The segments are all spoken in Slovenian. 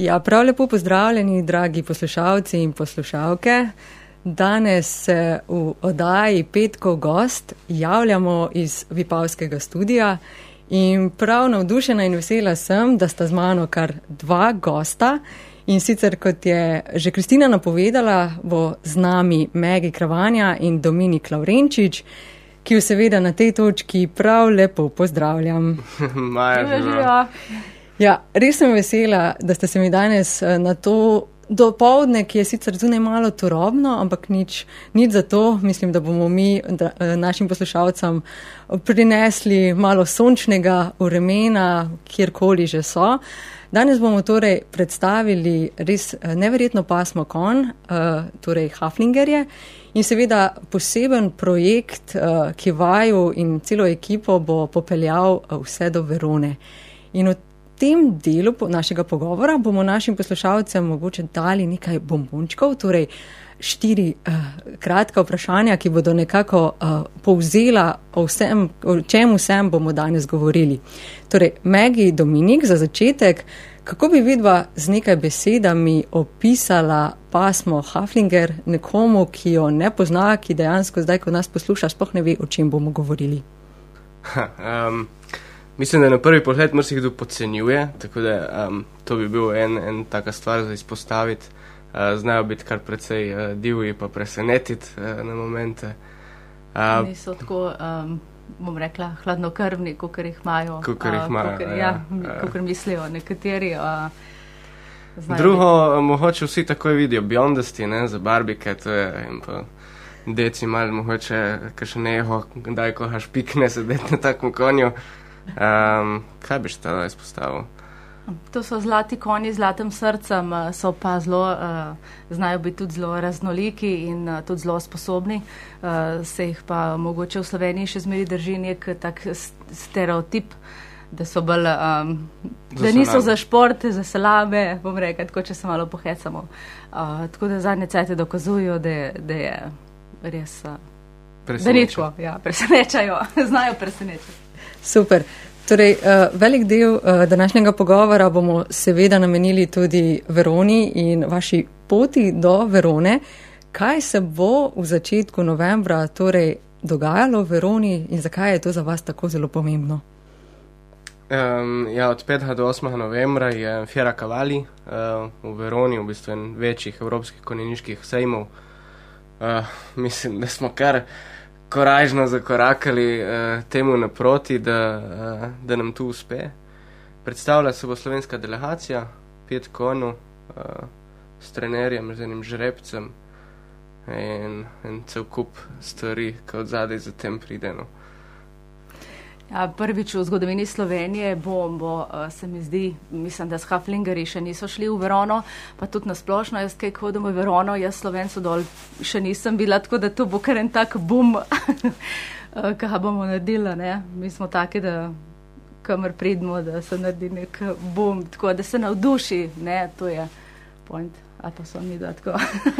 Ja, prav lepo pozdravljeni, dragi poslušalci in poslušalke. Danes se v oddaji Petkov gost javljamo iz Vipavskega studija in prav navdušena in vesela sem, da sta z mano kar dva gosta. In sicer, kot je že Kristina napovedala, bo z nami Megi Kravanja in Dominik Lavrenčič, ki jo seveda na tej točki prav lepo pozdravljam. Maja, ja, res sem vesela, da ste se mi danes na to dopoldne, ki je sicer zunaj malo turobno, ampak nič za to. Mislim, da bomo mi našim poslušalcem prinesli malo sončnega vremena, kjerkoli že so. Danes bomo torej predstavili res neverjetno pasmo konj, torej haflingerje, in seveda poseben projekt, ki vaju in celo ekipo bo popeljal vse do Verone. In v tem delu našega pogovora bomo našim poslušalcem mogoče dali nekaj bombončkov, torej 4 kratka vprašanja, ki bodo nekako povzela o čem vsem bomo danes govorili. Torej, Megi, Dominik, za začetek, kako bi vidva z nekaj besedami opisala pasmo Haflinger nekomu, ki jo ne pozna, ki dejansko zdaj, ko nas posluša, sploh ne ve, o čem bomo govorili? Mislim, da na prvi pogled marsikdo podcenjuje, tako da to bi bil en taka stvar za izpostaviti. Znajo biti kar precej divji pa presenetiti na momente. Niso tako, bom rekla, hladnokrvni, kakor jih imajo. Kakor mislijo nekateri. Drugo, mogoče vsi takoj vidijo Bjondasti, za barbike, to je in pa deci malo mogoče, kakšen neho, kdaj kohaš pikne sedeti na takom konju. Kaj bi šta izpostavil? To so zlati konji z zlatim srcem, so pa zelo, znajo biti tudi zelo raznoliki in tudi zelo sposobni. Se jih pa mogoče v Sloveniji še zmeri drži nek tak stereotip, da so bolj, da niso za šport, za salame, bom rekel, tako če se malo pohecamo. Tako da zadnje cajte dokazujo, da je res veliko, presenečajo, znajo presenečati. Super. Torej, velik del današnjega pogovora bomo seveda namenili tudi Veroni in vaši poti do Verone. Kaj se bo v začetku novembra torej dogajalo v Veroni in zakaj je to za vas tako zelo pomembno? Od 5. do 8. novembra je Fiera Cavalli v Veroni, v bistvu en večjih evropskih konjeniških sejmov. Mislim, da smo kar korajžno zakorakali temu naproti, da nam tu uspe. Predstavlja se bo slovenska delegacija, 5 konjev s trenerjem, z enim žrebcem in en cel kup stvari, ki od zadaj za tem prideno. Ja, prvič v zgodovini Slovenije bo, se mi zdi, mislim, da s haflingerji še niso šli v Verono, pa tudi nasplošno, jaz kaj hodim v Verono, jaz Slovencu dol še nisem bila, tako da to bo kar en tak bum, kaj bomo naredili, ne. Mi smo taki, da kamor pridemo, da se naredi nek bum, tako da se navduši, ne, to je point, ali pa so mi da tako.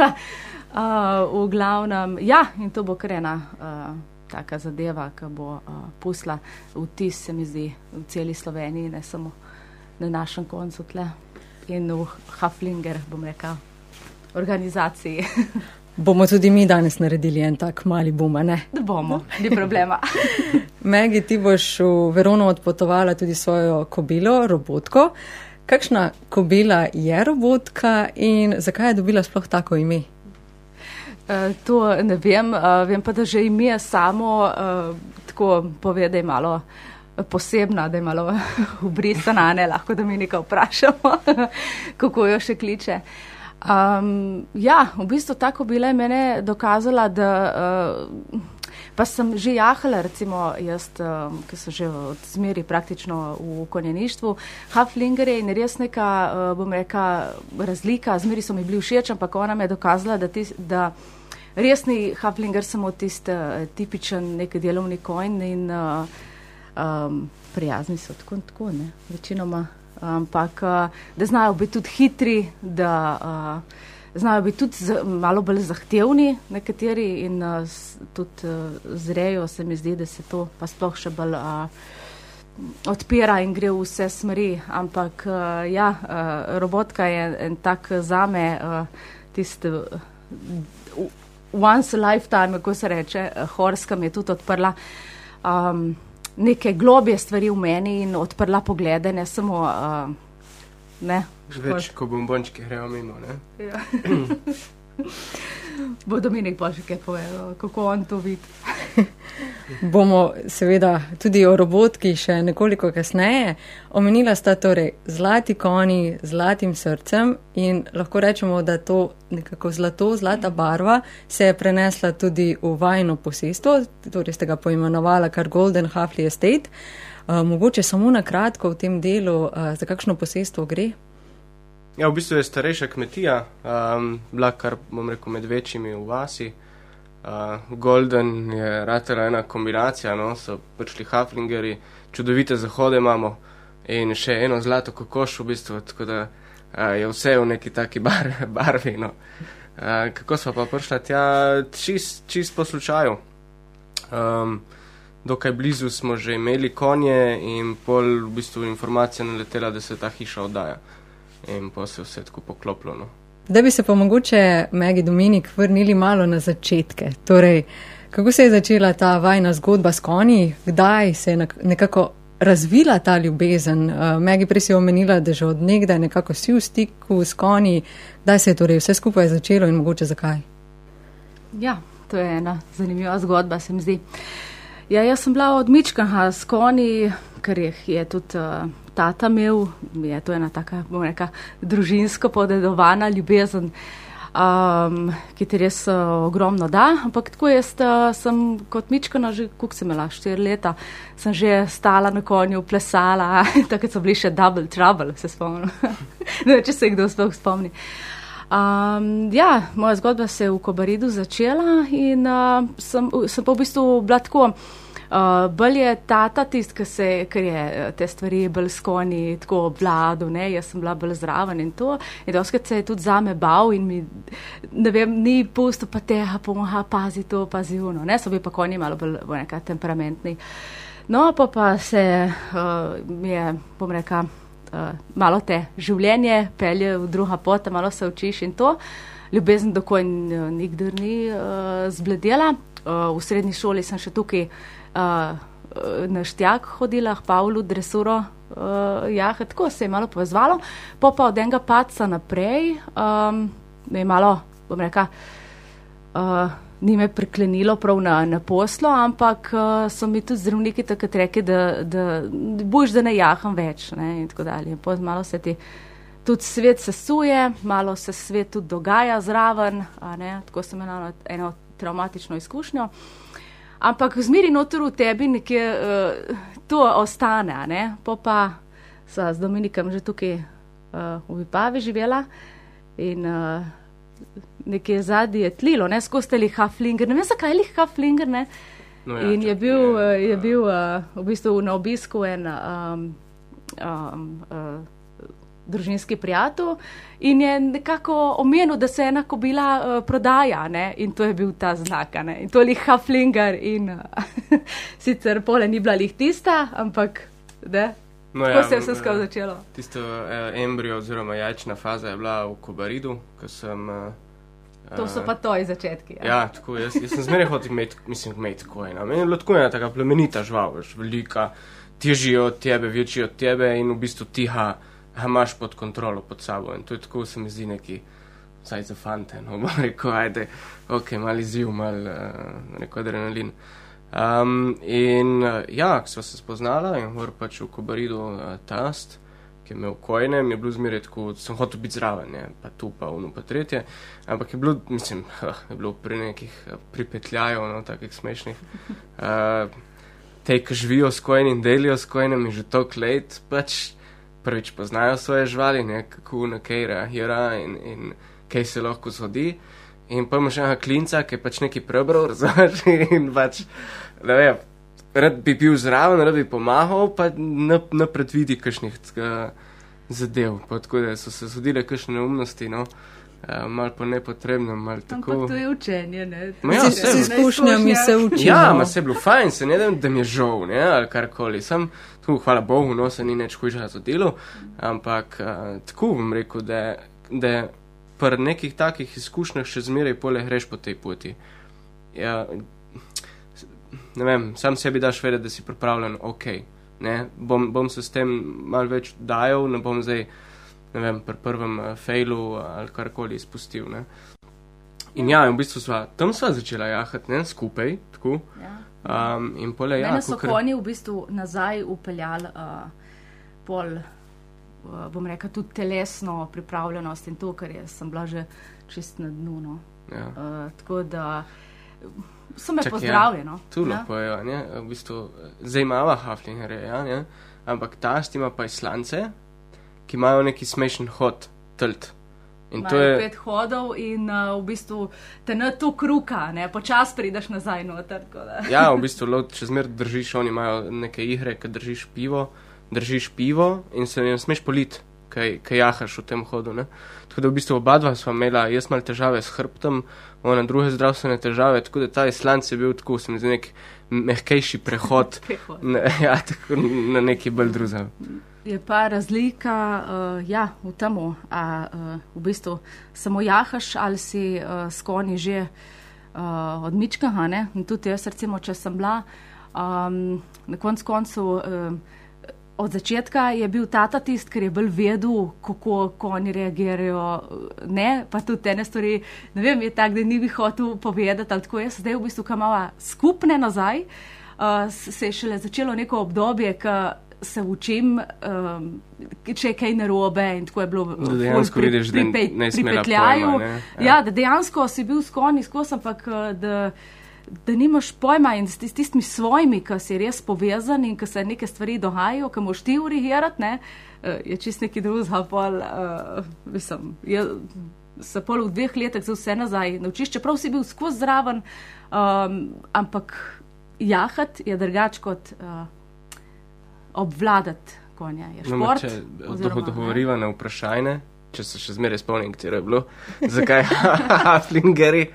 V glavnem, ja, in to bo kar ena taka zadeva, ki bo pusla vtis, se mi zdi, v celi Sloveniji, ne samo na našem koncu tle in v Haflinger, bom rekel, organizaciji. Bomo tudi mi danes naredili en tak mali bum, ne? Da bomo, ni problema. Megi, ti boš v Verono odpotovala tudi svojo kobilo, Robotko. Kakšna kobila je Robotka in zakaj je dobila sploh tako ime? To ne vem, vem pa, da že ime samo tako pove, da je malo posebna, da je malo ubrisana, ne, lahko da mi nekaj vprašamo, kako jo še kliče. Ja, v bistvu tako bila je mene dokazala, da pa sem že jahala, recimo jaz, ki so že od zmeri praktično v konjeništvu, haflingerje in res neka, bom reka, razlika, zmeri so mi bili všeč, ampak ona me je dokazala, da resni haflinger samo tist tipičen nek delovni konj in prijazni so tako, ne, večinoma, ampak da znajo biti tudi hitri, da znajo biti tudi malo bolj zahtevni nekateri in tudi zrejo, se mi zdi, da se to pa sploh še bolj odpira in gre v vse smeri, ampak robotka je en tak zame tisti once a lifetime, kako se reče, Horska mi je tudi odprla neke globje stvari v meni in odprla poglede, ne samo več, ko bombončki grejo mimo, ne? Ja. Bo Dominik pa še kaj povedal, kako on to vidi. Bomo seveda tudi o robotki še nekoliko kasneje. Omenila sta torej zlati konji z zlatim srcem in lahko rečemo, da to nekako zlata barva se je prenesla tudi v vajino posestvo, torej ste ga poimenovala kar Golden Hafley Estate. Mogoče samo na kratko v tem delu, za kakšno posestvo gre? Ja, v bistvu je starejša kmetija, bila kar, bom rekel, med večjimi v vasi. Golden je ratela ena kombinacija, no, so prišli Haflingeri, čudovite zahode imamo in še eno zlato kokoš v bistvu, tako da je vse v neki taki barvi, no. Kako smo pa prišla tja? Čist po slučaju. Dokaj blizu smo že imeli konje in pol v bistvu informacija naletela, da se ta hiša oddaja. In pa se vse tako poklopilo, no. Da bi se pa mogoče, Megi, Dominik, vrnili malo na začetke. Torej, kako se je začela ta vajna zgodba s konji? Kdaj se je nekako razvila ta ljubezen? Megi, prej si omenila, da že od nekdaj nekako si v stiku s konji. Kdaj se je torej vse skupaj začelo in mogoče zakaj? Ja, to je ena zanimiva zgodba, se mi zdi. Ja, jaz sem bila od Mičkaha s konji, ker je tudi tata imel, je to ena taka, bom reka, družinsko podedovana ljubezen, ki ti res ogromno da, ampak tako jaz sem kot Mičkana že, koliko sem imela, 4 leta, sem že stala na konju, plesala, takrat so bili še Double Trouble, se spomnim, ne, če se kdo sploh spomni. Moja zgodba se je v Kobaridu začela in sem pa v bistvu bila tako, bolj je tata tist, ker je te stvari bolj s konji tako obvladal, ne, jaz sem bila bolj zraven in to, in doskrat se je tudi zame bal in mi, ne vem, ni pustil pa teha, pomoha, pazi to, pazi ono, ne, so bi pa konji malo bolj nekaj temperamentni. No, pa se mi je, bom reka, malo te življenje pelje v druga pota, malo se učiš in to. Ljubezen do konj nikdar ni zbledela. V srednji šoli sem še tukaj na Štjak hodila, k Pavlu, dresuro, tako se je malo povezvalo. Pa od enega padca naprej me je malo, bom reka, ni me priklenilo prav na poslo, ampak so mi tudi zdravniki takrat rekli, da boš, da ne jaham več, ne, in tako dalje. Malo se ti tudi svet sesuje, malo se svet tudi dogaja zraven, ne, tako sem imela eno traumatično izkušnjo. Ampak zmeri noter v tebi nekje to ostane, ne, pa sva z Dominikom že tukaj v Vipavi živela in nekje zadnji je tlilo, ne, skozi te Haflinger, ne vem, zakaj je Haflinger, ne, no, ja, in je bil v bistvu na obisku en družinski prijatelj in je nekako omenil, da se ena kobila prodaja, ne, in to je bil ta znak, ne, in to je Haflinger in sicer pole ni bila tista, ampak, ne, no, tako se je vse skupaj začelo. Tisto embrio oziroma jajčna faza je bila v Kobaridu, ko sem to so pa tvoji začetki. Ja, tako, jaz sem zmeraj hotel imeti konja. Meni je bilo tako ena taka plemenita žival, velika, težji od tebe, večji od tebe in v bistvu tiha, imaš pod kontrolo, pod sabo. In to je tako, se mi zdi neki, vsaj za fante, no, bom rekel, ajde, ok, mal izziv, mal neko adrenalin. Ko sva se spoznala in gor pač v Kobaridu tast, ki je imel kojne, mi je bilo zmeraj tako, sem hotel biti zraven, ne, pa tu, pa ono, pa tretje, ampak je bilo, mislim, je bilo pri nekih pripetljajev, no, takih smešnih, tej, ki živijo s kojnim, delijo s kojnem in že toliko let, pač prvič poznajo svoje živali, ne, kako na kaj reagira in kaj se lahko zgodi, in pa imaš enega klinca, ki je pač neki prebral, razumeš, in pač, ne vem, rad bi bil zraven, rad bi pomagal, pa ne predvidi kakšnih zadev, pa tako da so se zgodile kakšne neumnosti, no. malo po nepotrebnem, malo tako. Ampak to je učenje, ne? Ja, s izkušnjami se učimo. Ja, ma se je bilo fajn, se ne da mi je žal, ne, ali karkoli. Sam, tako, hvala Bogu, no, se ni nič hujšega zadelo, ampak tako bom rekel, da pri nekih takih izkušnjah še zmeraj pole greš po tej poti. Ja, ne vem, sam sebi daš vedeti, da si pripravljen, ne, bom se s tem malo več dajal, ne bom zdaj, ne vem, pri prvem failu ali karkoli izpustil, ne. In ja, v bistvu tam sva začela jahati, ne, skupaj, tako. Ja. In pole, ja. Mene so konji v bistvu nazaj upeljali pol, bom rekla, tudi telesno pripravljenost in to, ker sem bila že čist na dnu, no. Ja. Tako da so me pozdravili, no. Tu lahko je, ne, v bistvu, zdaj imava haflingerje, ja, ne, ampak tast ima pa Islance, ki imajo neki smešen hod, tlt. In to je 5 hodov in v bistvu te ne tu kruka, ne, počas prideš nazaj noter, tako da. Ja, v bistvu, če zmer držiš, oni imajo neke igre, ki držiš pivo in se ne smeš politi, kaj jahaš v tem hodu, ne. Tako da v bistvu oba dva sva imela, jaz malo težave s hrbtom, ona druge zdravstvene težave, tako da ta Islanc je bil tako, se mi zdi nek mehkejši prehod, ja, tako na neki bolj druzav. Je pa razlika, ja, v temu, v bistvu samo jahaš ali si s konji že od mička, ne, in tudi jaz recimo, če sem bila, na koncu od začetka je bil tata tist, ker je bolj vedel, kako konji reagirajo, ne, pa tudi ene stvari, ne vem, je tak, da ni bi hotel povedati, ali tako jaz zdaj v bistvu, ko imava skupne nazaj, se je šele začelo neko obdobje, ko se učim, če je kaj narobe in tako je bilo da dejansko vidiš, da ne smela pojma, ne? Ja, da dejansko si bil s konji skozi, ampak da nimaš pojma in s tistimi svojimi, ki si res povezan in ki se neke stvari dogajajo, ki moš ti urihirati, ne, je čist neki drugega pol, mislim, se pol v 2 letih za vse nazaj naučiš, čeprav si bil skozi zraven, ampak jahat je drugač kot obvladati konja, je šport. Če dogovoriva na vprašanje, če se še zmeraj spomnim, katero je bilo, zakaj haflingeri.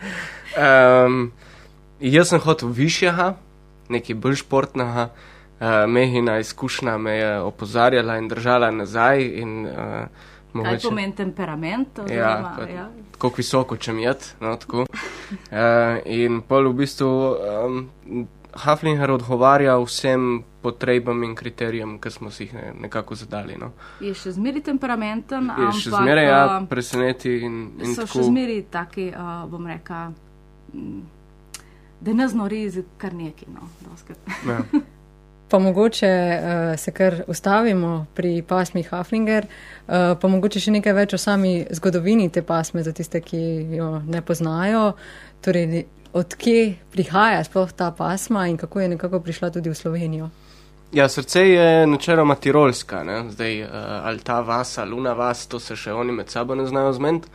Jaz sem hotel višjega, nekaj bolj športnega, Mehina izkušnja me je opozarjala in držala nazaj. In, kaj pomeni temperament? Ja, tako visoko, če mijet, no, tako. In pol v bistvu haflinger odgovarja vsem potrebam in kriterijem, ki smo si jih nekako zadali, no. Je še zmeri temperamenten, je še zmeri, ja, preseneti in so tako. Še zmeri taki, bom reka, da ne znori kar neki, no, doskrat. Ja. Pa mogoče se kar ustavimo pri pasmi haflinger, pa mogoče še nekaj več o sami zgodovini te pasme za tiste, ki jo ne poznajo, torej odkje prihaja sploh ta pasma in kako je nekako prišla tudi v Slovenijo? Ja, srce je načeloma tirolska, ne, zdaj ali ta vas, ali luna vas, to se še oni med sabo ne znajo zmeniti,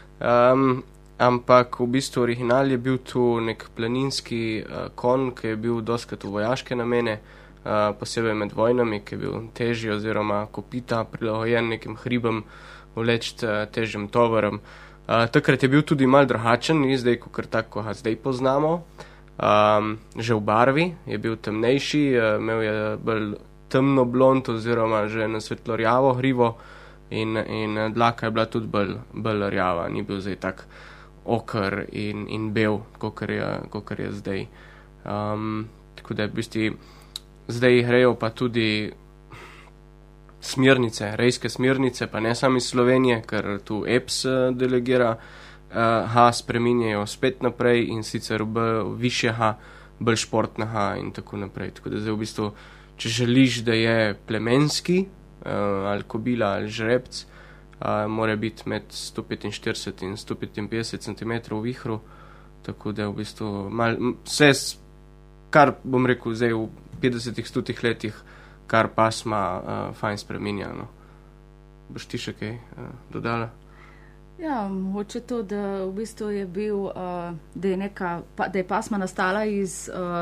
ampak v bistvu original je bil tu nek planinski konj, ki je bil doskrat v vojaške namene, posebej med vojnami, ki je bil težji oziroma kopita, prilagojen nekim hribom vleči težjim tovorom. Takrat je bil tudi mal drugačen, ni zdaj, kakor tako, ko ga zdaj poznamo. Že v barvi je bil temnejši, imel je bolj temno blond oziroma že na svetlo rjavo grivo in dlaka je bila tudi bolj rjava, ni bil zdaj tak oker in bel, kakor je zdaj. Tako da v bistvu zdaj grejo pa tudi smernice, rejske smernice, pa ne sami Slovenije, ker tu EPS delegira, spreminjajo spet naprej in sicer višjega, bolj športnega in tako naprej. Tako da zdaj v bistvu, če želiš, da je plemenski, ali kobila, ali žrebc, mora biti med 145 in 155 cm v vihru, tako da v bistvu vse, kar bom rekel zdaj v 50-100 letih, kar pasma fajn spreminja, no. Boš ti še kaj dodala? Ja, mogoče to, da v bistvu je bil, da je pasma nastala iz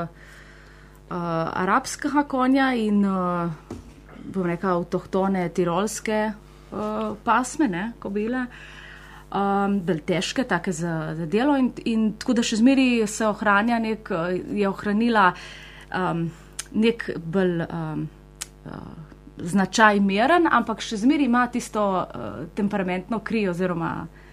arabskega konja in bom rekla avtohtone tirolske pasme, ne, kobile. bolj težke, take za delo in tako da še zmeri se ohranja je ohranila nek bolj značaj miren, ampak še zmeri ima tisto temperamentno kri oziroma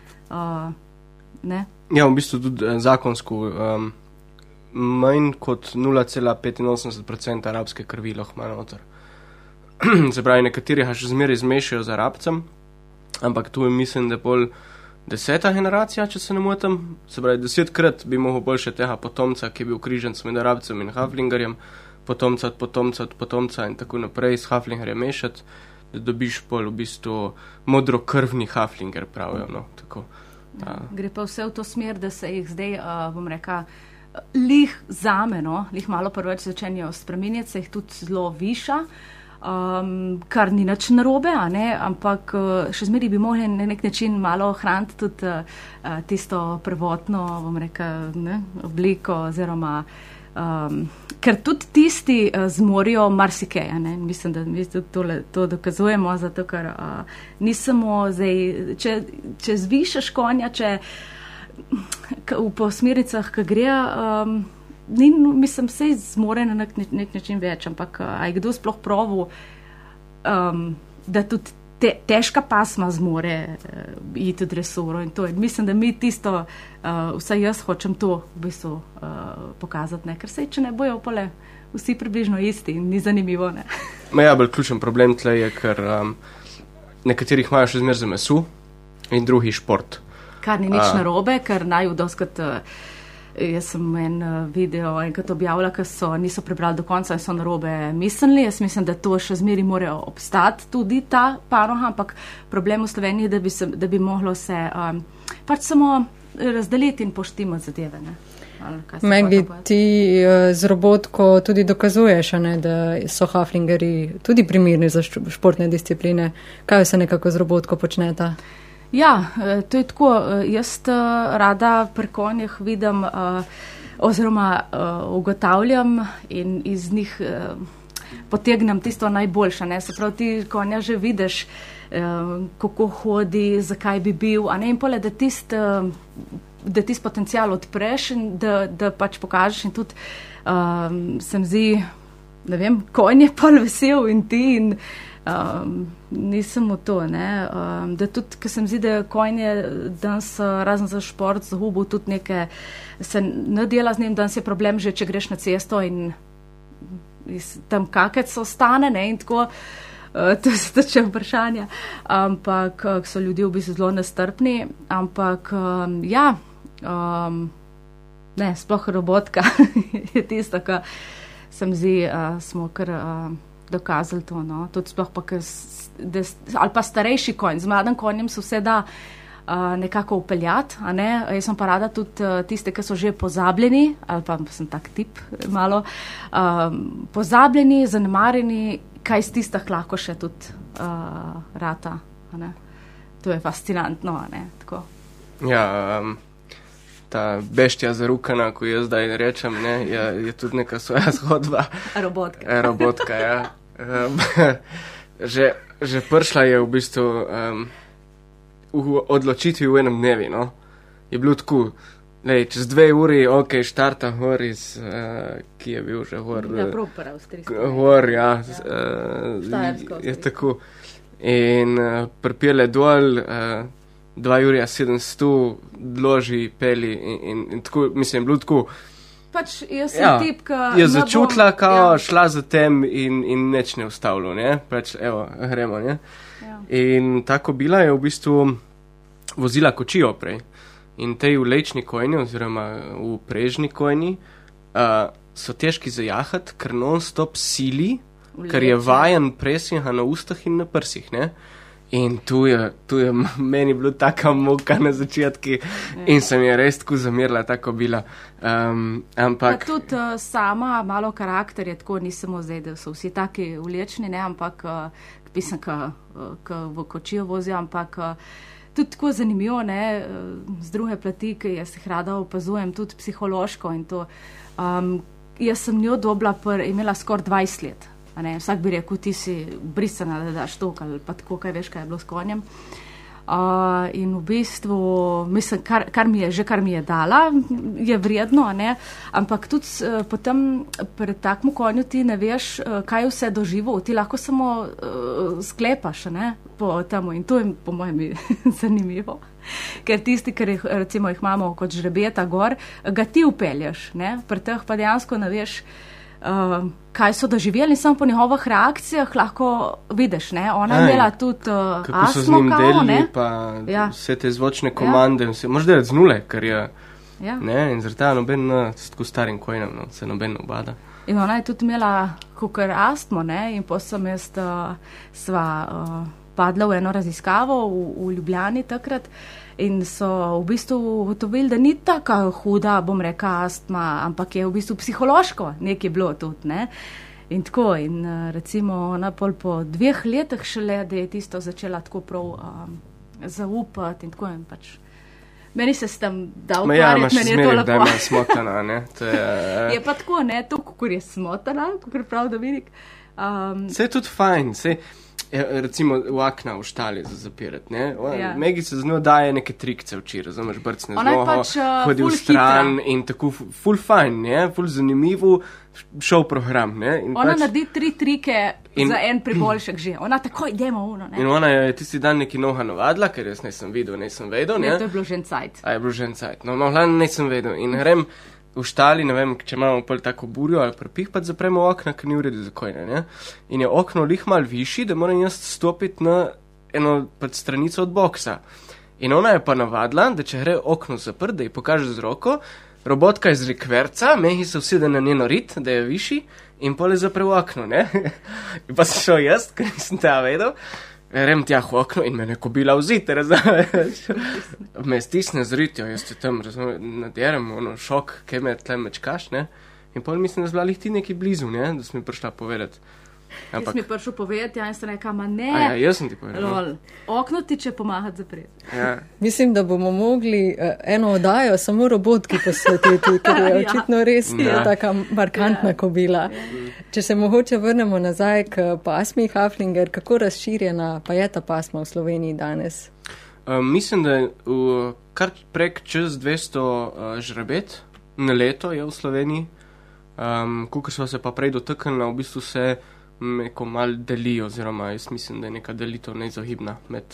ne? Ja, v bistvu tudi zakonsko manj kot 0,85% arabske krvi lahko ima noter. Se pravi, nekateri ga še zmeraj zmešajo z arabcem, ampak tu mislim, da je pol 10. generacija, če se ne motim. Se pravi, 10-krat bi mogel bolj še tega potomca, ki je bil križanc med arabcem in haflingerjem, potomca od potomca in tako naprej s haflingerjem mešati, da dobiš pol v bistvu modrokrvni haflinger, pravijo, no, tako. Gre pa vse v to smer, da se jih zdaj, bom reka, lih zame, no, lih malo prveč začenjajo spreminjati, se jih tudi zelo viša, kar ni nič narobe, a ne, ampak še zmeri bi mogli na nek način malo ohraniti tudi tisto prvotno, bom reka, ne, obliko oziroma ker tudi tisti zmorijo marsikaj, ne, mislim, da mi to dokazujemo, zato ker ni samo zdaj, če zvišaš konja, če po smericah, ki gre, mislim, sej zmore na nek način več, ampak a je kdo sploh proval, da tudi težka pasma zmore iti v dresuro in to je. Mislim, da mi tisto, vsaj jaz hočem to v bistvu pokazati, ne? Ker sej, če ne bojo pole vsi približno isti in ni zanimivo, ne? Ja, bolj ključen problem tle je, ker nekaterih imajo še zmer za mesu in drugi šport. Kar ni nič narobe, ker naj vdoskrat jaz sem en video enkrat objavila, ker niso prebrali do konca in so narobe mislili. Jaz mislim, da to še zmeri morajo obstati tudi ta panoha, ampak problem v Sloveniji je, da bi moglo se pač samo razdeliti in poštimati zadeve, ne. Magdi, ti z robotko tudi dokazuješ, ne, da so haflingeri tudi primerni za športne discipline. Kaj se nekako z robotko počneta? Ja, to je tako. Jaz rada pri konjih vidim oziroma ugotavljam in iz njih potegnem tisto najboljše. Ne? Se pravi, ti konja že vidiš, kako hodi, zakaj bi bil, a ne, in pole, da tisti potencial odpreš in da pač pokažeš in tudi se mi zdi, ne vem, konj je pol vesel in ti in nisem v to, ne, da tudi, ker se mi zdi, da konj je danes razen za šport zgubil tudi neke, se ne dela z njim, danes je problem že, če greš na cesto in tam kakec ostane, ne, in tako, to se tače vprašanja, ampak so ljudje v bistvu zelo nestrpni, ampak ja, ne, sploh robotka je tisto, kar se mi zdi, smo kar dokazali to, no, tudi sploh pa, ali pa starejši konj, z mladim konjem se vse da nekako upeljati, a ne, jaz sem pa rada tudi tiste, ki so že pozabljeni, ali pa sem tak tip malo, pozabljeni, zanemarjeni, kaj z tistih lahko še tudi rata, a ne, to je fascinantno, a ne, tako. Ja, ta beštja zarukana, ko jaz zdaj rečem, ne, je tudi neka svoja zgodba. Robotka, ja. Že prišla je v bistvu v odločitvi v enem dnevi, no. Je bilo tako, lej, čez 2 uri, ok, štarta gor iz, ki je bil že gor. Ja, propera avstrijsko. Gor, ja. Je tako. In pripele dol, 2 uri 700, dloži, peli in tako, mislim, bilo tako. Pač jaz sem tip, ka je začutila, kao šla za tem in neč ne ustavilo, ne? Pač, evo, gremo, ne? Ja. In tako bila je v bistvu vozila kočijo prej. In tej vlečni konji oziroma v prežni konji so težki zajahati, ker non-stop sili, ker je vajen presinha na ustah in na prsih, ne? In tu je meni bilo taka muka na začetki in sem je res tako zamerila, tako bila. Ampak... Pa tudi sama malo karakter je tako, ni samo zdaj, da so vsi taki vlečni, ne, ampak pisem, ki v kočijo vozijo, ampak tudi tako zanimivo, ne, z druge plati, ki jaz jih rada opazujem, tudi psihološko in to. Jaz sem njo dobila imela skoraj 20 let. Ne, vsak bi rekel, ti si brisana, da daš to, ali pa tako, kaj veš, kaj je bilo s konjem. In v bistvu, mislim, kar mi je dala, je vredno, ne? Ampak tudi potem pred takmu konju ti ne veš, kaj vse doživel, ti lahko samo sklepaš, ne? Po temu in to je po mojem zanimivo. Ker tisti, ker recimo jih imamo kot žrebeta gor, ga ti upelješ, ne? Pri teh pa dejansko ne veš, kaj so doživeli in samo po njihovih reakcijah lahko vidiš, ne? Ona je imela tudi kako astmo, so z njim delili, ne? Pa vse te zvočne komande, možda je z nule, ker je, ne, in zaradi tega noben, tako starim kojnem, se noben obada. In ona je tudi imela kakor astmo, ne? In potem sva padla v eno raziskavo v Ljubljani takrat in so v bistvu ugotovili, da ni taka huda, bom rekla, astma, ampak je v bistvu psihološko nekaj bilo tudi, ne. In tako, in recimo ona pol po 2 letih šele, da je tisto začela tako prav zaupati in tako in pač. Meni se s tem da ukvarjati, meni je to lepo. Da ima smotana, ne. Je pa tako, ne, to, kakor je smotana, kakor prav Dominik. Se je tudi fajn, recimo v akna v štali za zapirati, ne. Megi se z njo daje neke trikce oči, razumeš, brcne z noho, hodi v stran in tako ful fajn, ne, ful zanimivo šov program, ne. In ona naredi 3 trike za en priboljšek že. Ona takoj idemo uno, ne. In ona je tisti dan neki noha navadila, ker jaz nisem vedel, ne. Ne, to je bilo že en cajt. Je bilo že en cajt. No, hlavno nisem vedel. In grem v štali, ne vem, če imamo pol tako burjo ali prepih, pa zapremo okna, ker ni v redu za kojne, ne. In je okno lih mal višji, da moram jaz stopiti na eno pred stranico od boksa. In ona je pa navadila, da če gre okno zaprt, da ji pokaže z roko, robotka iz rekverca, mehi se usede na njeno rit, da je višji, in pol je zapre v okno, ne. In pa sem šel jaz, ker nisem tega vedel, grem tja v okno in me neko bila vzite, razumeš. Me stisne z ritjo, jaz te tam, naderem, šok, kaj me tle mečkaš, ne. In pol mislim, da zbila lih ti neki blizu, ne, da si mi prišla povedati. Jaz mi prišel povedati, in sem rekla, ma ne. Jaz sem ti povedal. Lol, okno ti če pomagati zapreti. Mislim, da bomo mogli eno oddajo samo robotki posvetiti, ker je očitno res taka markantna kobila. Če se mogoče vrnemo nazaj k pasmi Haflinger, kako razširjena pa je ta pasma v Sloveniji danes? Mislim, da je kar prek čez 200 žrebet na leto je v Sloveniji. Kakor smo se pa prej dotaknili, v bistvu se neko mal delijo, oziroma jaz mislim, da je neka delitev neizogibna med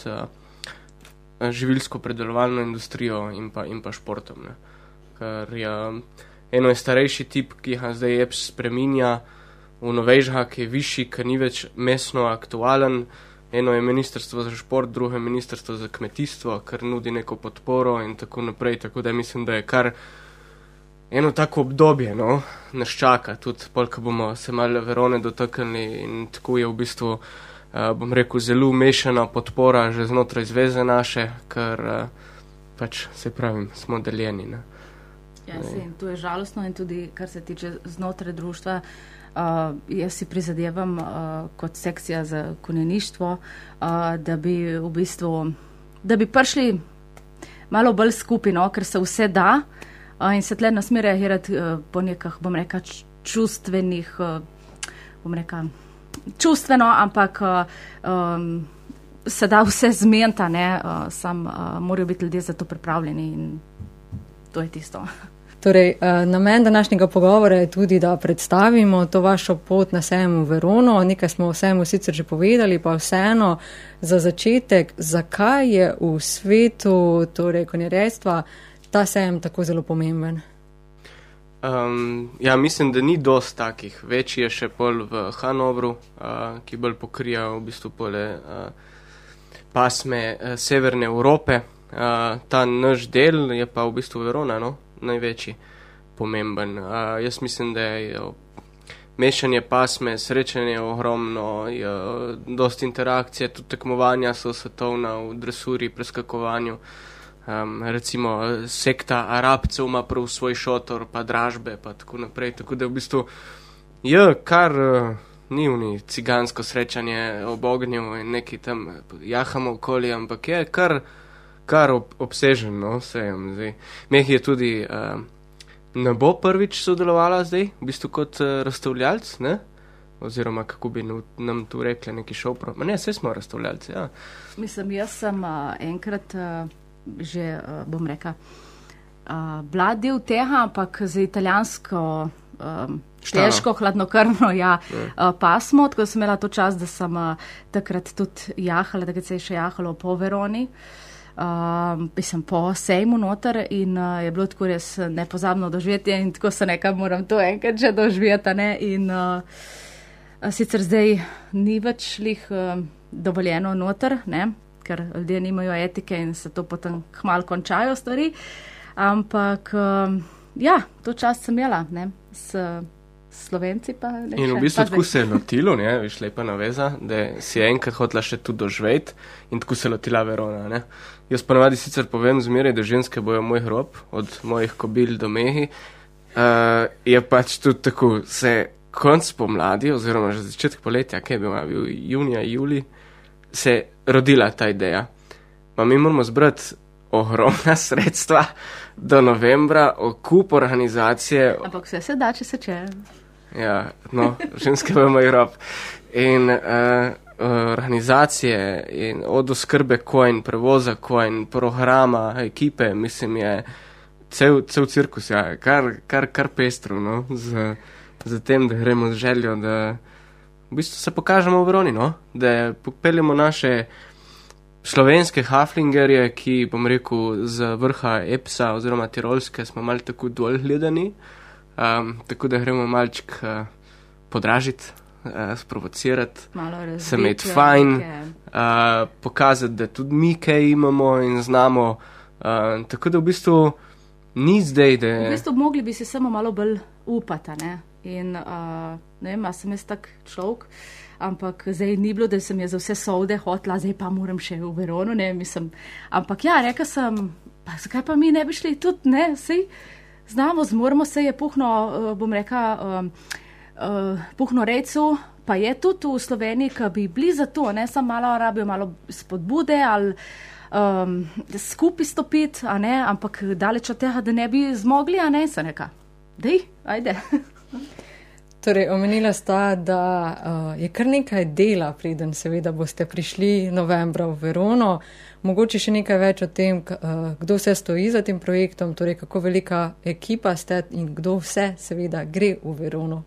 živilsko predelovalno industrijo in pa športom. Ne. Ker eno je starejši tip, ki ga zdaj EPS spreminja v novejšega, ki je višji, ki ni več mesno aktualen. Eno je ministrstvo za šport, drugo je ministrstvo za kmetijstvo, kar nudi neko podporo in tako naprej, tako da mislim, da je kar eno tako obdobje, no, nas čaka, tudi pol, ko bomo se malo Verone dotaknili in tako je v bistvu, bom rekel, zelo mešana podpora že znotraj zveze naše, ker pač, se pravim, smo deljeni, ne. Ja, to je žalostno in tudi, kar se tiče znotraj društva, jaz si prizadevam kot sekcija za konjeništvo, da bi v bistvu, da bi prišli malo bolj skupaj, no, ker se vse da, in se tle nas mere reagirati po nekah, bom rekla, čustvenih, bom rekla, čustveno, ampak se da vse zmenta, ne, sam morajo biti ljudje za to pripravljeni in to je tisto. Torej, namen današnjega pogovora je tudi, da predstavimo to vašo pot na sejem v Verono. Nekaj smo o sejemu sicer že povedali, pa vseeno za začetek, zakaj je v svetu, torej konjerejstva, ta sejem tako zelo pomemben? Ja, mislim, da ni dosti takih. Večji je še pol v Hanovru, ki bolj pokrija v bistvu pole pasme severne Evrope. Ta naš del je pa v bistvu Verona, no, največji pomemben. Jaz mislim, da je mešanje pasme, srečanje je ogromno, je dosti interakcije, tudi tekmovanja so svetovna v dresuri, preskakovanju. Recimo sekta Arabcev ima prav svoj šotor, pa dražbe, pa tako naprej. Tako da v bistvu je kar ni vni cigansko srečanje ob ognju in neki tam jahamo okoli, ampak je kar obsežen, no, sejem zdaj. Meh je tudi ne bo prvič sodelovala zdaj, v bistvu kot razstavljalc, ne? oziroma kako bi nam tu rekli neki šopro. Ma ne, vse smo razstavljalci, ja. Mislim, jaz sem enkrat že, bom rekla, bila del tega, ampak za italijansko težko, hladnokrvno pasmo, tako da sem imela to čas, da sem takrat tudi jahala, takrat se je še jahalo po Veroni. Sem po sejmu noter in je bilo tako res nepozabno doživetje in tako se nekaj moram to enkrat že doživeti, ne, in sicer zdaj ni več dovoljeno noter, ne, ker ljudje nimajo etike in se to potem kmalu končajo stvari, ampak to čas sem imela, ne, s Slovenci pa ne. In v bistvu tako se je lotilo, ne, viš lepa naveza, da si enkrat hotela še tu doživeti in tako se lotila Verona, ne. Jaz ponavadi sicer povem zmeraj, da ženske bojo moj hrob, od mojih kobil do mehi, je pač tudi tako, se konc pomladi, oziroma že začetek poletja, kaj bi bil junija, juli, se je rodila ta ideja. Pa mi moramo zbrati ogromna sredstva do novembra, kup organizacije. Ampak vse se da, če se če. Ja, no, ženske bojo moj hrob. In organizacije in od oskrbe coin, prevoza coin, programa, ekipe, mislim, je cel cirkus, ja, kar pestro, no, za tem, da gremo z željo, da v bistvu se pokažemo v Veroni, no, da popeljemo naše slovenske haflingerje, ki, bom rekel, z vrha Epsa oziroma Tirolske smo malo tako dol gledani, tako da gremo malček podražiti, sprovocirati, se imeti fajn, pokazati, da tudi mi kaj imamo in znamo, tako da v bistvu ni zdaj, da... V bistvu mogli bi si samo malo bolj upata, ne, in ne vem, sem jaz tak človek, ampak zdaj ni bilo, da sem je za vse solde hotla, zdaj pa moram še v Veronu, ne, mislim, ampak ja, rekla sem, pa zakaj pa mi ne bi šli tudi, ne, sej znamo, zmoremo se, je puhno, bom rekla, puhno rejcu, pa je tudi v Sloveniji, ki bi bili za to, ne, sam malo rabijo, malo spodbude ali skupaj stopiti, a ne, ampak daleč od tega, da ne bi zmogli, a ne, se neka, dej, ajde. Torej, omenila sta, da je kar nekaj dela, preden seveda boste prišli novembra v Verono. Mogoče še nekaj več o tem, kdo vse stoji za tem projektom, torej kako velika ekipa ste in kdo vse seveda gre v Verono.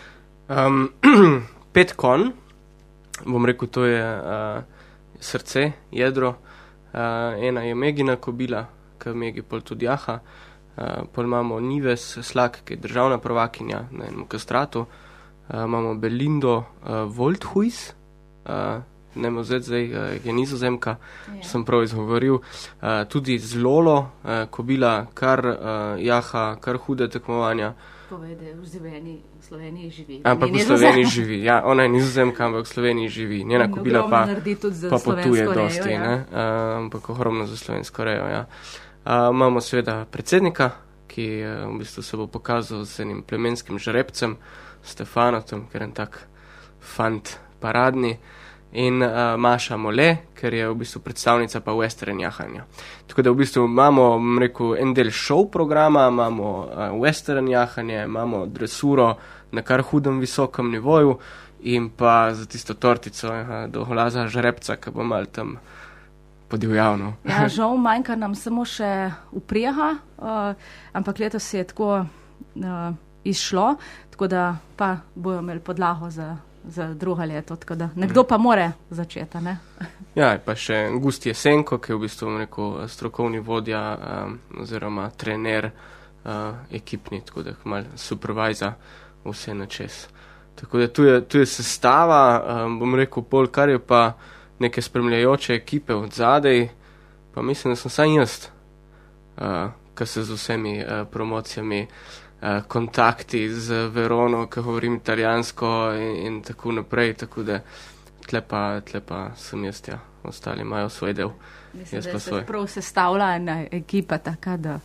5 konj, bom rekel, to je srce, jedro. Ena je Megina kobila, ki Megi pol tudi jaha. Pol imamo Nives Slak, ki je državna prvakinja na enem kastratu. Imamo Belindo Volthuis, ne vem zdaj, je Nizozemka, sem prav izgovoril. Tudi z Lolo kobila, kar jaha, kar hude tekmovanja. Povede, v Sloveniji živi. Ampak v Sloveniji živi, ja, ona je Nizozemka, ampak v Sloveniji živi. Njena kobila pa potuje dosti, ne, ampak ogromno za slovensko rejo, ja. Imamo seveda predsednika, ki v bistvu se bo pokazal z enim plemenskim žrebcem, Stefanotom, ker je tak fant paradni, in Maša Mole, ker je v bistvu predstavnica pa western jahanja. Tako da v bistvu imamo, rekel, en del show programa, imamo western jahanje, imamo dresuro na kar hudem visokem nivoju in pa za tisto tortico do glaza žrebca, ki bo mal tam podivjavno. Ja, žal manjka nam samo še vpreha, ampak letos je tako izšlo, tako da pa bojo imeli podlago za drugo leto, tako da nekdo pa more začeti, ne? Ja, pa še Gust Jesenko, ki je v bistvu, rekel, strokovni vodja oziroma trener ekipni, tako da mal supervajza vse na čez. Tako da tu je sestava, bom rekel, pol, kar je pa neke spremljajoče ekipe od zadej, pa mislim, da sem sam jaz, ki se z vsemi promocijami, kontakti z Verono, ki govorim italijansko in tako naprej, tako da tle pa sem jaz, ja, ostali imajo svoj del. Mislim, da se prav sestavlja ena ekipa taka, da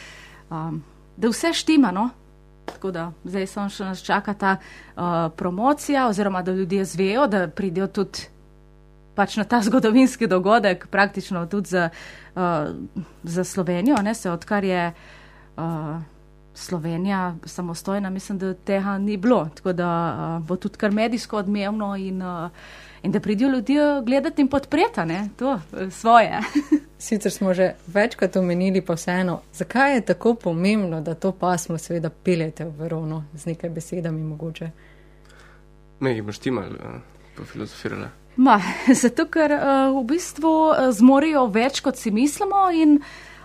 vse štima, no? Tako da zdaj samo še nas čaka ta promocija, oziroma da ljudje zvejo, da pridejo tudi pač na ta zgodovinski dogodek, praktično tudi za Slovenijo, ne, se odkar je Slovenija samostojna, mislim, da tega ni bilo, tako da bo tudi kar medijsko odmevno in da pridijo ljudje gledati in podpreti, ne, to svoje. Sicer smo že večkrat omenili, pa vseeno, zakaj je tako pomembno, da to pasmo seveda peljete v Verono z nekaj besedami mogoče? Me boš ti malo pofilozofirala. Zato, ker v bistvu zmorejo več, kot si mislimo in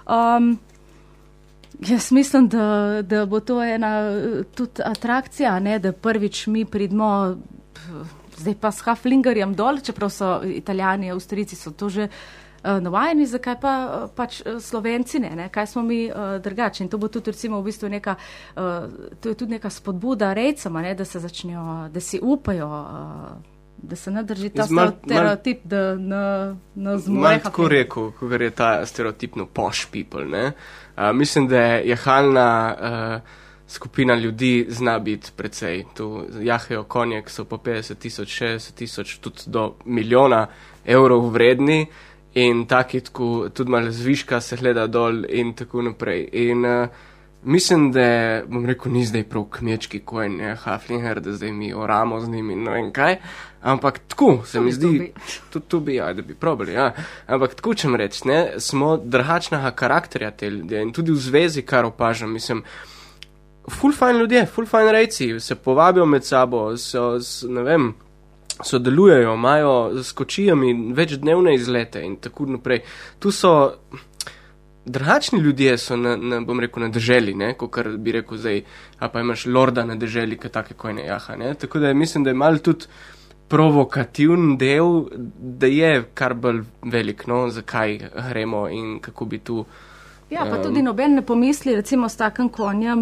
jaz mislim, da bo to ena tudi atrakcija, ne, da prvič mi pridemo zdaj pa s Haflingerjem dol, čeprav so Italijani, Avstrijci so to že navajeni, zakaj pa pač Slovenci ne, kaj smo mi drugačni. In to bo tudi recimo v bistvu to je tudi neka spodbuda rejcama, ne, da se začnejo, da si upajo, da se ne drži ta stereotip, da ne zmore. Malo tako rekel, ko gre ta stereotipno posh people, ne. Mislim, da je jahalna skupina ljudi zna biti precej. Tu jahajo konje, ki so po 50,000, 60,000, tudi do milijona evrov vredni in taki tako tudi malo zviška se gleda dol in tako naprej. In mislim, da, bom rekel, ni zdaj prav kmečki konj, Haflinger, da zdaj mi oramo z njimi in ne vem kaj, ampak tako se mi zdi, tudi tu bi, da bi probali, ampak tako čem reči, ne, smo drugačnega karakterja te ljudje in tudi v zvezi, kar opažam, mislim, ful fajn ljudje, ful fajn rejci, se povabijo med sabo, ne vem, sodelujejo, imajo s kočijami večdnevne izlete in tako naprej. Tu so drugačni ljudje, so bom rekel, na deželi, ne, kakor bi rekel zdaj, a pa imaš lorda na deželi, ki take kojne jaha, ne, tako da mislim, da je malo tudi provokativen del, da je kar bolj velik, no, zakaj gremo in kako bi tu. Ja, pa tudi noben ne pomisli, recimo s takim konjem,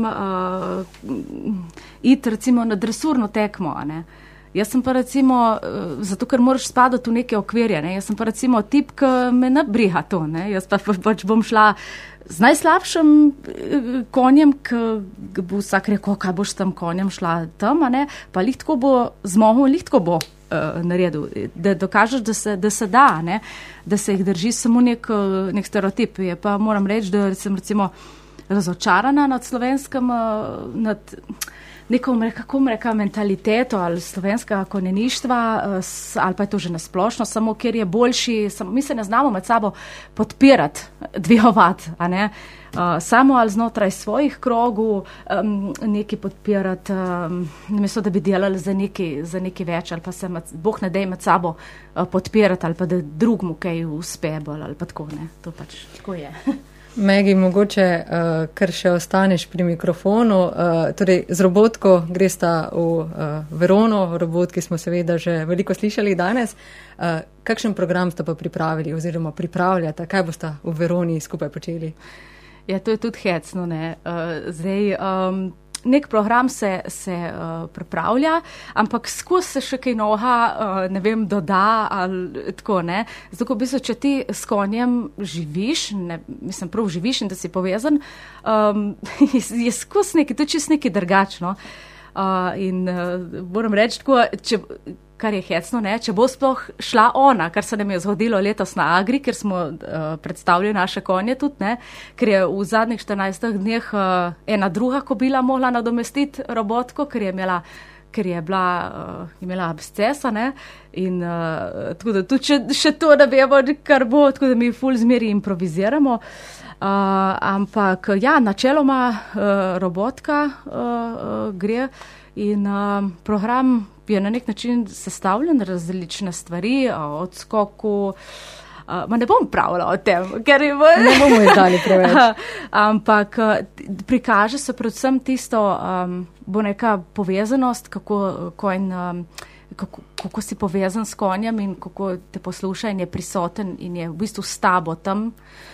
iti recimo na dresurno tekmo, ne. Jaz sem pa recimo, zato ker moraš spadati v neke okvirje, ne, jaz sem pa recimo tip, ki me ne briga to, ne, jaz pa pač bom šla z najslabšim konjem, ki bo vsak rekel, kaj boš s tem konjem šla tam, ne, pa lihtko bo zmogel, lihtko bo naredil, da dokažeš, da se da, ne, da se jih drži samo nek stereotip. Je pa moram reči, da sem recimo razočarana nad slovenskim, nad neko, kako reka, mentaliteto ali slovenskega konjeništva, ali pa je to že nasplošno, samo ker je boljši, mi se ne znamo med sabo podpirati, dvigovati, a ne, samo ali znotraj svojih krogov nekaj podpirati, namesto da bi delali za nekaj več, ali pa se Bog ne dej med sabo podpirati, ali pa da drugmu kaj uspe bolj, ali pa tako, ne, to pač tako je. Megi, mogoče, ker še ostaneš pri mikrofonu, torej z robotko gresta v Verono, robotki smo seveda že veliko slišali danes. Kakšen program sta pa pripravili oziroma pripravljata, kaj boste v Veroni skupaj počeli? Ja, to je tudi hecno, ne. Zdaj, nek program se pripravlja, ampak skozi se še kaj noha, ne vem, doda ali tako, ne. Zato, ko v bistvu, če ti s konjem živiš, mislim, prav živiš in da si povezan, je skozi nekaj, to je čist nekaj drugačno. In moram reči tako, kar je hecno, ne, če bo sploh šla ona, kar se nam je zgodilo letos na Agri, ker smo predstavljali naše konje tudi, ne, ker je v zadnjih 14 dneh ena druga kobila mogla nadomestiti robotko, ker je imela abscesa, ne, in tako da tudi še to, da vemo, kar bo, tako da mi ful zmeri improviziramo, ampak ja, načeloma robotka gre in program je na nek način sestavljen različne stvari, od skoku, ne bom pravila o tem, ker ne bomo izdali preveč. Ampak prikaže se predvsem tisto, bo neka povezanost, kako si povezan s konjem in kako te posluša in je prisoten in je v bistvu s tabo tam.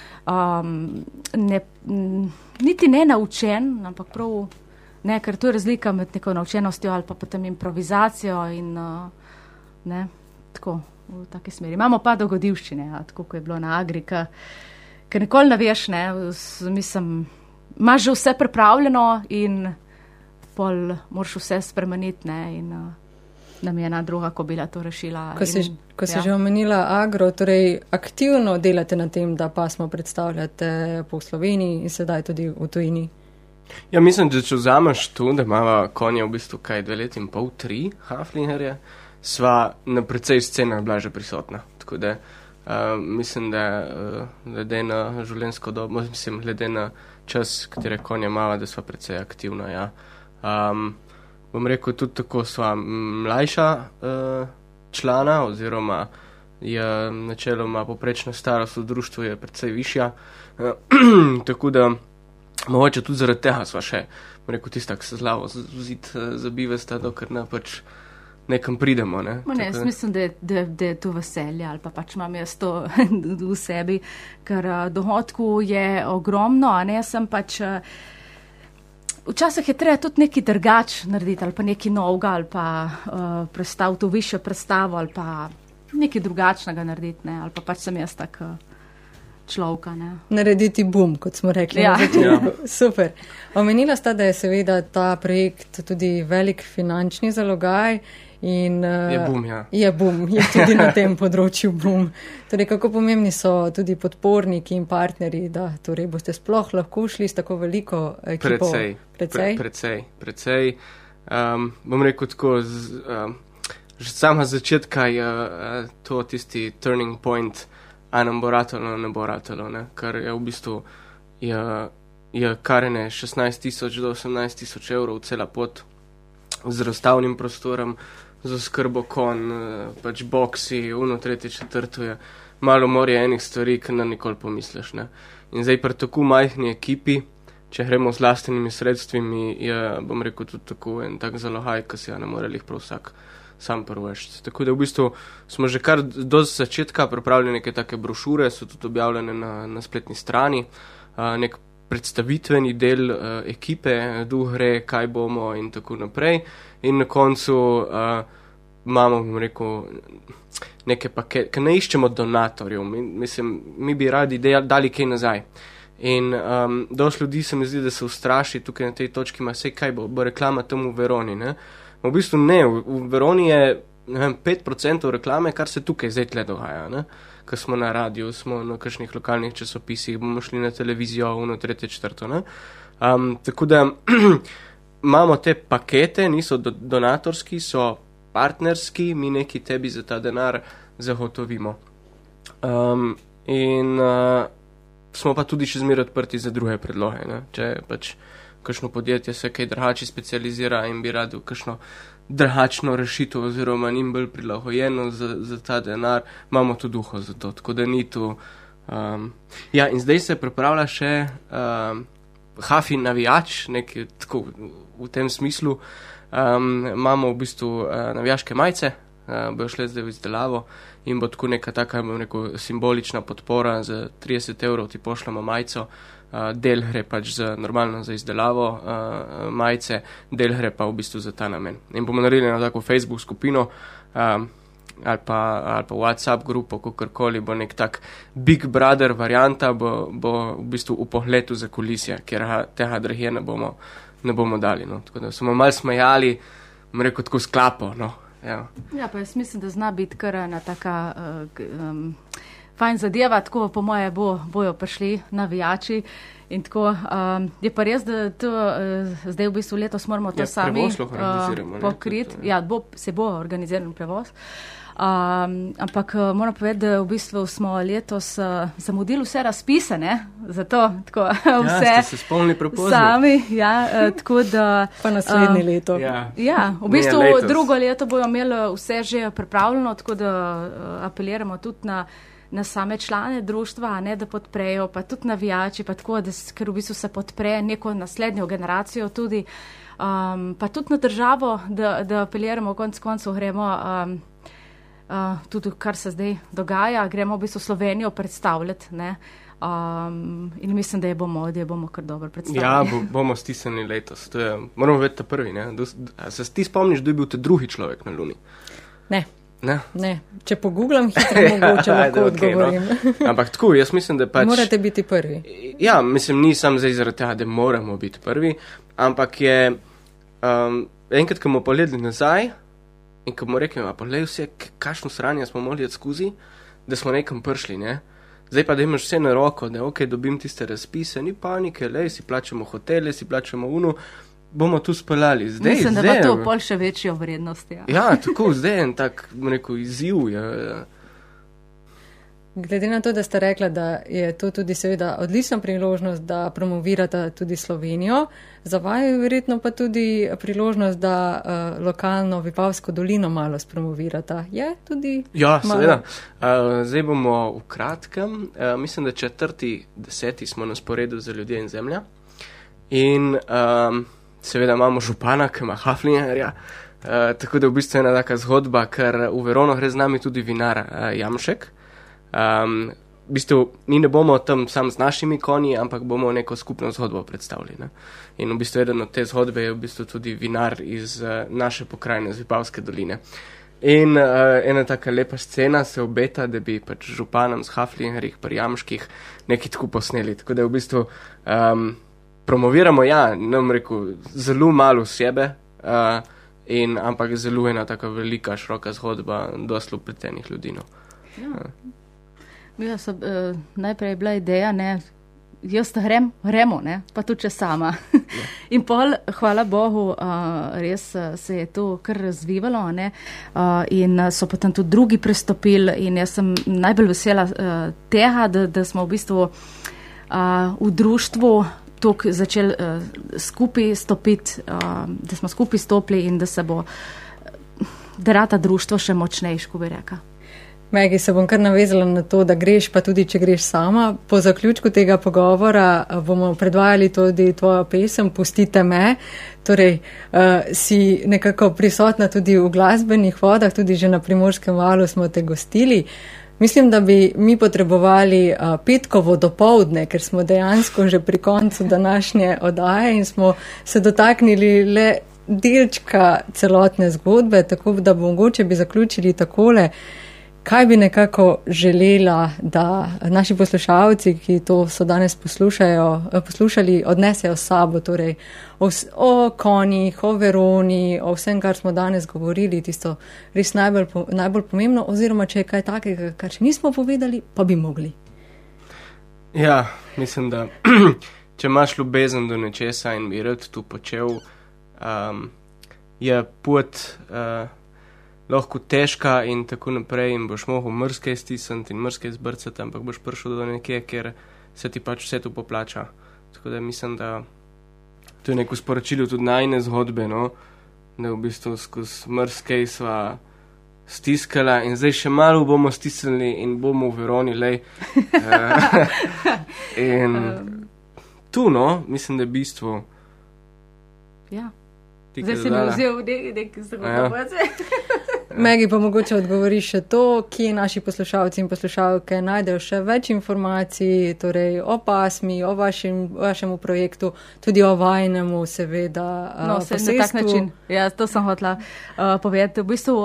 Niti ne naučen, ampak prav ne, ker to je razlika med neko naučenostjo ali pa potem improvizacijo in ne, tako, v taki smeri. Imamo pa dogodivščine, tako, ko je bilo na Agri, ker nikoli ne veš, ne, mislim, imaš že vse pripravljeno in pol moraš vse spremeniti, ne, in nam je ena druga kobila to rešila. Ko si že omenila Agro, torej aktivno delate na tem, da pasmo predstavljate po Sloveniji in sedaj tudi v tujini. Ja, mislim, da če vzameš tu, da imava konja v bistvu kaj 2 leti in pol, 3 Haflingerje, sva na precej scenah bila že prisotna. Tako da mislim, da glede na življenjsko dobo, mislim, glede na čas, katere konja imava, da sva precej aktivna, ja. Bom rekel, tudi tako sva mlajša člana, oziroma je načeloma poprečna starost v društvu je precej višja, tako da mogoče tudi zaradi tega sva še, bom rekel, tistak se zlavo zid zabivesta, dokler ne pač nekam pridemo, ne. Ne, jaz mislim, da je to veselje, ali pa pač imam jaz to v sebi, ker dohodkov je ogromno, a ne, sem pač včasih je treba tudi nekaj drugač narediti, ali pa nekaj novega, ali pa predstaviti v višjo predstavo, ali pa nekaj drugačnega narediti, ne, ali pa pač sem jaz tak človeka, ne. Narediti boom, kot smo rekli. Ja. Super. Omenila sta, da je seveda ta projekt tudi velik finančni zalogaj in je boom, ja. Je boom, je tudi na tem področju boom. Torej, kako pomembni so tudi podporniki in partnerji, da torej boste sploh lahko šli s tako veliko ekipo? Precej. Bom rekel tako, že sama začetka je to tisti turning point, a nam bo ratalo, ne bo ratalo, ne? Kar je v bistvu je kar ne 16,000 do 18,000 evrov cela pot z razstavnim prostorom, z oskrbo konj, pač boksi, uno, tretje, četrto je malo morje enih stvari, ki na nikoli pomisliš, ne. In zdaj pri tako majhni ekipi, če gremo z lastnimi sredstvimi, je, bom rekel, tudi tako en tak zalogaj, ki si ja ne more lih prav vsak sam prvoščiti. Tako da v bistvu smo že kar do začetka pripravili neke take brošure, so tudi objavljene na spletni strani, nek predstavitveni del ekipe, gre, kaj bomo in tako naprej. In na koncu imamo, bom rekel, neke pakete, ker ne iščemo donatorjev, mi bi radi dali kaj nazaj. In dosti ljudi se mi zdi, da se ustraši tukaj na tej točki, ima vse kaj bo reklama tam v Veroni, ne. V bistvu ne, v Veroni je, ne vem, 5% reklame, kar se tukaj zdaj tle dogaja, ne. Ker smo na radiju, smo na kakšnih lokalnih časopisih, bomo šli na televizijo, uno, tretje, četrto, ne. Tako da imamo te pakete, niso donatorski, so partnerski, mi neki tebi za ta denar zagotovimo. Smo pa tudi še zmeraj odprti za druge predloge, ne. Če pač kakšno podjetje se kaj drugače specializira in bi rado kakšno drugačno rešitev oziroma njim bolj prilagojeno za ta denar, imamo tudi uho za to, tako da ni tu. Ja, in zdaj se pripravlja še Hafi navijač, nekaj tako v tem smislu. Imamo v bistvu navijaške majice, bojo šle zdaj v izdelavo in bo tako neka taka, bom rekel, simbolična podpora, za 30 evrov ti pošljamo majico. Del gre pač normalno za izdelavo majice, del gre pa v bistvu za ta namen. In bomo naredili na tako Facebook skupino ali pa WhatsApp grupo, kakorkoli bo nek tak Big Brother varianta, bo v bistvu v pogledu za kulisje, ker tega drugje ne bomo dali. No. Tako da smo malo smajali, bom rekel, tako sklapo. No. Ja, pa jaz mislim, da zna biti kar ena taka fajn zadeva, tako po moje bojo prišli navijači in tako. Je pa res, da to zdaj v bistvu letos moramo to sami pokriti. Ja, se bo organiziran prevoz. Ampak moram povedati, da v bistvu smo letos zamudili vse razpise, ne? Zato tako vse ste se spomnili prepozno. Sami, ja, tako da pa naslednje leto. Ja, v bistvu drugo leto bojo imeli vse že pripravljeno, tako da apeliramo tudi na same člane društva, ne, da podprejo, pa tudi navijači, pa tako, ker v bistvu se podpre neko naslednjo generacijo tudi, pa tudi na državo, da apeliramo, konec koncev gremo tudi, kar se zdaj dogaja, gremo v bistvu Slovenijo predstavljati, ne, in mislim, da je bomo kar dobro predstavili. Ja, bomo stisnili letos, to je, moramo vedeti ta prvi, ne, se ti spomniš, da je bil te drugi človek na Luni? Ne. Če pogooglam, hitro mogoče lahko odgovorim. No. Ampak tako, jaz mislim, da pač... Morate biti prvi. Ja, mislim, nisem zdaj zaradi tega, da moramo biti prvi, ampak je enkrat, ko bomo pogledali nazaj in ko bomo rekli, pa poglej vse, kakšno sranje smo mogli skozi, da smo nekam prišli, ne. zdaj pa da imaš vse na roko, da ok, dobim tiste razpise, ni panike, si plačamo hotele, si plačamo bomo tu speljali. Zdaj, mislim, da pa to pol še večjo vrednost. Ja, tako, zdaj en tak, rekel, izziv. Glede na to, da ste rekla, da je to tudi seveda odlična priložnost, da promovirate tudi Slovenijo, za vaju je verjetno pa tudi priložnost, da lokalno Vipavsko dolino malo spromovirate. Je tudi Ja, malo? seveda. Zdaj bomo v kratkem, mislim, da 4.10. smo na sporedu za ljudje in zemlja. In seveda imamo župana, ki ima Haflingerja, tako da v bistvu je ena taka zgodba, ker v Verono gre z nami tudi vinar Jamšek. V bistvu mi ne bomo tam sam z našimi konji, ampak bomo neko skupno zgodbo predstavili. Ne? In v bistvu eden od te zgodbe je v bistvu tudi vinar iz naše pokrajine, iz Vipavske doline. In ena taka lepa scena se obeta, da bi pač županom z Haflingerjih pri Jamških nekaj tako posneli. Tako da v bistvu promoviramo, nam rekel, zelo malo sebe, ampak zelo ena taka velika, široka zgodba, dosti upletenih ljudi. No. Najprej je bila ideja, jaz gremo, pa tudi če sama. In pol, hvala Bogu, res se je to kar razvivalo, in so potem tudi drugi pristopili in jaz sem najbolj vesela tega, da smo v bistvu v društvu tukaj začeli skupaj stopiti, da smo skupaj stopili in da rata društvo še močnejš, ko bi rekla. Megi, se bom kar navezala na to, da greš, pa tudi, če greš sama. Po zaključku tega pogovora bomo predvajali tudi tvojo pesem Pustite me. Torej, si nekako prisotna tudi v glasbenih vodah, tudi že na Primorskem valu smo te gostili. Mislim, da bi mi potrebovali petkovo dopoldne, ker smo dejansko že pri koncu današnje oddaje in smo se dotaknili le delčka celotne zgodbe, tako da mogoče bi zaključili takole. Kaj bi nekako želela, da naši poslušalci, ki to so danes poslušali, odnesejo s sabo, torej o konjih, o Veroni, o vsem, kar smo danes govorili, tisto res najbolj pomembno, oziroma če je kaj takega, kar še nismo povedali, pa bi mogli. Ja, mislim, da če imaš ljubezen do nečesa in bi rad tu počel, je pot lahko težka in tako naprej in boš mogel mrske stisniti in mrske zbrcati, ampak boš prišel do nekje, kjer se ti pač vse to poplača. Tako da mislim, da to je neko sporočilo tudi najne zgodbe, da v bistvu skozi mrske sva stiskala in zdaj še malo bomo stisnili in bomo v Veroni, in tu, mislim, da je bistvo. Ja. Zdaj si mi vzel nek zgodbo. Megi, pa mogoče odgovoriš še to, kje naši poslušalci in poslušalke najdejo še več informacij, torej o pasmi, o vašemu projektu, tudi o vajnemu, seveda, posestvu. Na tak način. Ja, to sem hotela povedati. V bistvu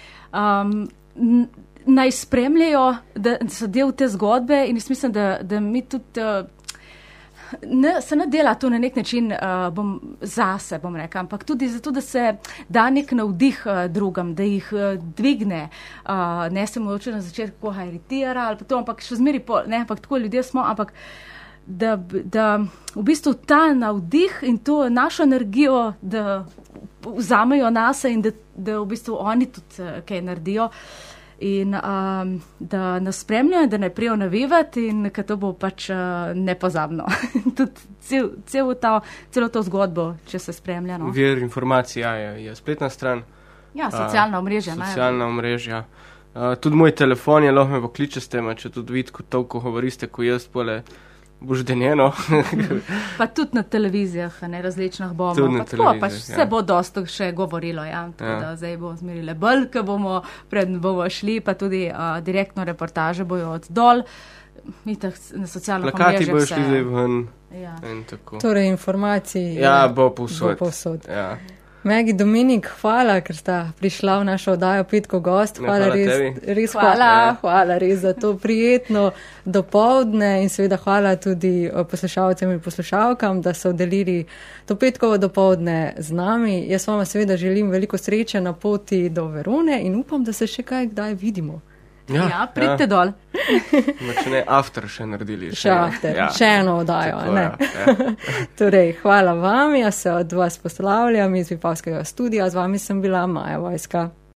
naj spremljajo, da so del te zgodbe in jaz mislim, da mi tudi se ne dela to na nek način zase, bom rekla, ampak tudi zato, da se da nek navdih drugam, da jih dvigne, ne se mogoče na začetku koga iritira ali pa to, ampak še zmeri ampak tako ljudje smo, ampak da v bistvu ta navdih in to našo energijo, da vzamejo nase in da v bistvu oni tudi kaj naredijo. In da nas spremljajo in da ne prijo navivati in da to bo pač nepozabno. Tudi celo to zgodbo, če se spremlja. Vir informacij je spletna stran. Ja, socialna omrežja. Socialna omrežja. Tudi moj telefon je, lahko me pokličete, če tudi vidite, ko toliko govoriste, ko jaz pole boš denjeno. Pa tudi na televizijah, različnih bomo. Tudi na televizijah, pa se bo dosto še govorilo, tako da zdaj bo zmerile bolj, ko bomo šli, pa tudi direktno reportaže bojo od dol. Na socialno omrežje. Plakati bojo šli zdaj ven. Ja. Torej informacij bo povsod. Ja. Megi, Dominik, hvala, ker sta prišla v našo oddajo Petko gost. Hvala res za to prijetno dopoldne in seveda hvala tudi poslušalcem in poslušalkam, da so delili to petkovo dopoldne z nami. Jaz vama seveda želim veliko sreče na poti do Verone in upam, da se še kdaj vidimo. Ja, pridite dol. Če ne, after še naredili. Še after, še eno oddajo. Torej, hvala vam, jaz se od vas poslavljam iz Vipavskega studia, z vami sem bila Maja Vojska.